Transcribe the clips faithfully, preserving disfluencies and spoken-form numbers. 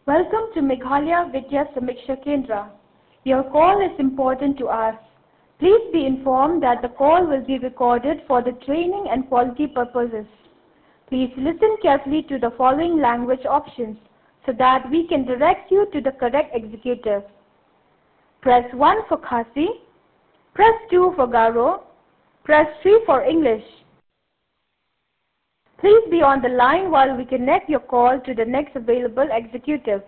Welcome to Meghalaya Vidya Samiksha Kendra. Your call is important to us. Please be informed that the call will be recorded for the training and quality purposes. Please listen carefully to the following language options so that we can direct you to the correct executive. Press one for Khasi, press two for Garo, press three for English. Please be on the line while we connect your call to the next available executive.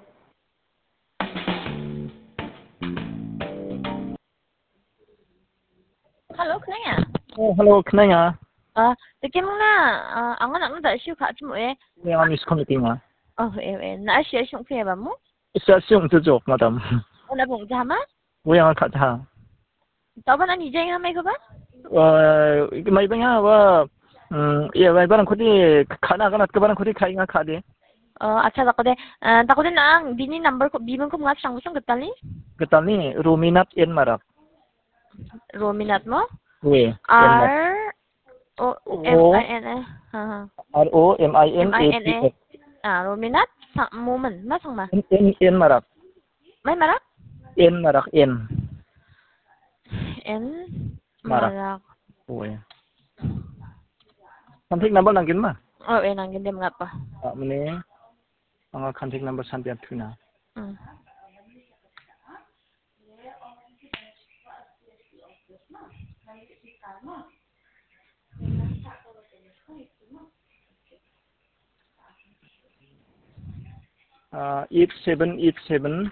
Hello, Knang à? Oh, hello, Knang à? Ờ, thì cái món na, ang anak na siya ka mo eh. May ang miss committee ma. Oh, eh, eh, na siya siyang kaya ba mo? Isa siyang tutok, madam. Wala bang tama? Wala ang kata. Tao ba na ni Jay na may ka ba? Uh, may ba nga ba? Um, yeah, may barang kudi kana kana ka barang kudi kaya nga kade. Ờ, acha ta ko de, ta ko de na ang bini number ko, bimon ko mga sang gustong gatal ni? Gatal ni Ruminat en Marak. Rominat mo? We. R O M I N A. Ha. R O M I N A T. Ah, Rominat sa moment, masang ma? En en Marak. May marak? En Marak en. En Marak. marak. We. Contact number lang gin ma. Oh, eh nang gindi mga pa. Ah, mani ang contact number sampai tuna. Hmm. Uh, eight seven eight seven.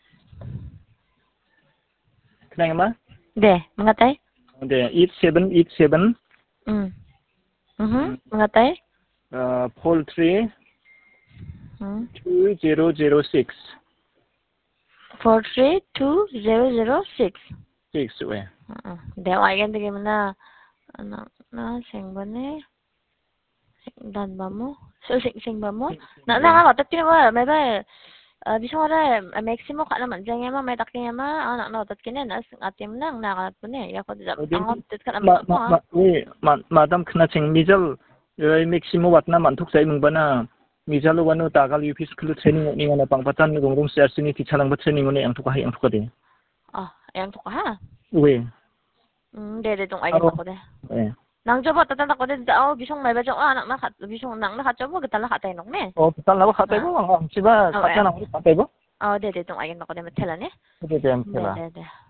Kenang ma? De, mga tay? De eight seven eight seven. Hmm. Mhm. Mga tay? Uh, Paul three. Hmm. Two zero zero six. Four three two zero zero six. Six we. Uh, Dewa yan tigay mo na anak na sing ba ni? Dan ba mo? So sing sing ba mo? Na na ka tatin mo may ba bisa ko ra maximum ka naman diyan ma may takin ma anak na tatin na nas atim nang nakat po ni ya ko da ang tit ka naman mo ha. We madam khna ching mijal maximum wat na man thuk sai mung bana mijal wanu tagal U P school training ni ngana pangpatan gong gong ser sini ti chalang ba training ni ang thuk hai ang thuk de. Ah, yang to ka ha. We. Hmm, de de tong ayan ako de. Eh. Nang jobo tatan ko de dao bisong may ba jong anak na kat bisong nang na katso mo gatala katay nok ne. Oh, petal lawa khatay bo ang siba katya na khatay bo. Oh, de de tong ayan ako de matela ne. De de ang De sila. de de.